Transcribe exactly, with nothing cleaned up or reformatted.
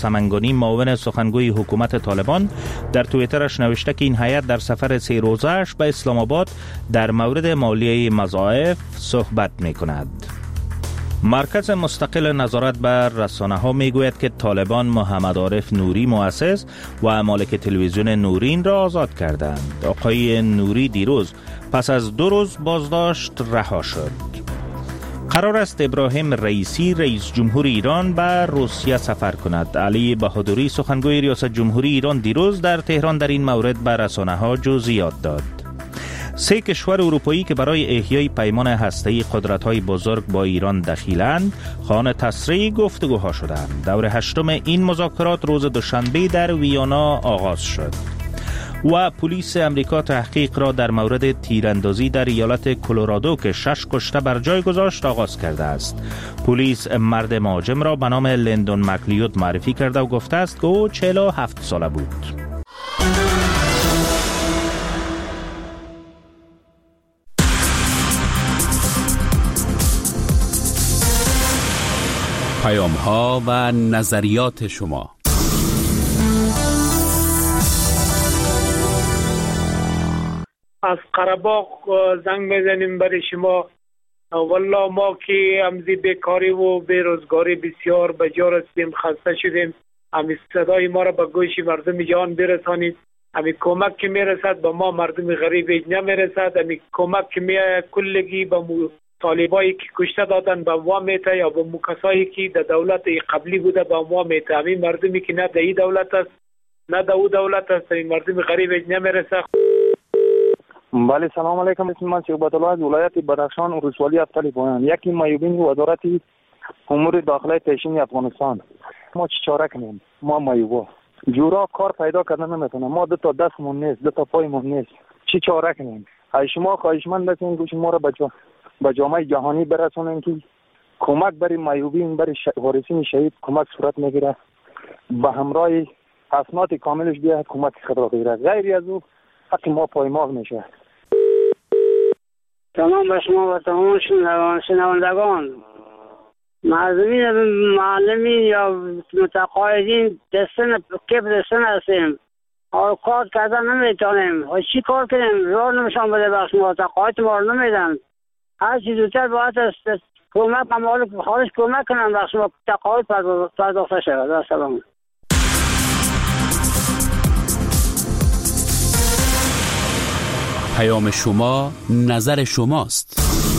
سمنگانی معاون سخنگوی حکومت طالبان در توییترش نوشته که این هیئت در سفر سه روزه‌اش به اسلام آباد در مورد مالیه مضاعف صحبت می‌کند. مرکز مستقل نظارت بر رسانه‌ها میگوید که طالبان محمد عارف نوری مؤسس و مالک تلویزیون نورین را آزاد کردند. آقای نوری دیروز پس از دو روز بازداشت رها شد. قرار است ابراهیم رئیسی رئیس جمهور ایران به روسیه سفر کند. علی بهادری سخنگوی ریاست جمهوری ایران دیروز در تهران در این مورد به رسانه‌ها جزئیات داد. سه کشور اروپایی که برای احیای پیمان هسته‌ای قدرت‌های بزرگ با ایران دخیلند، خواهان تسریع گفتگوها شدند. دور هشتم این مذاکرات روز دوشنبه در ویانا آغاز شد. و پلیس امریکا تحقیق را در مورد تیراندازی در ایالت کلرادو که شش کشته بر جای گذاشت آغاز کرده است. پلیس مرد مهاجم را به نام لندون مکلیود معرفی کرده و گفته است که او چهل و هفت ساله بود. پیام ها و نظریات شما. از قره‌باغ زنگ میزنیم برای شما. والله ما که امزی بیکاری و بیروزگاری بسیار به جا رسیدیم، خسته شدیم. امی صدای ما را به گوش مردم جهان برسانید. امی کمک که میرسد به ما مردم غریب نمیرسد. امی کمک که میآید کلگی به طالبایی که کشته دادن به ما میته یا به کسایی که در دولت قبلی بوده به ما میته. امی مردمی که نه در این دولت است نه در او دولت است، این مردم غریب نمیرسد. بله، سلام علیکم. اسم من شعبت الله از ولایت بدخشان ولسوالی افتالی پایان، یکی مایوبین وزارت امور داخلی پیشین افغانستان. ما چی چاره کنیم؟ ما مایوبا جورا کار پیدا کردن نمیتونه. ما دو تا دستمون نیست، دو تا پایمون نیست. چی چاره کنیم؟ ای شما خواهشمند هستین گوش ما را بچا به جامعه جهانی برسونین که کمک برای مایوبین، برای وارثین شهید کمک صورت میگیره. به همراه اسناد کاملش بیاد کمک خود را بگیره. غیر از او حق ما پایمال میشه. تمام به شما و تمام شنوندگان، معلمین معلمین یا متقاعدین دستن کپ دستن هستیم. آن کار کردن نمیتونیم. چی کار کنیم؟ راه نمیشان بده بخش ما تقاعد ما رو نمیدن. هر چیز زودتر باید است کمک ممالک خارج کمک کنن بخش ما تقاعد پرداخته شود. سلام. پیام شما نظر شماست.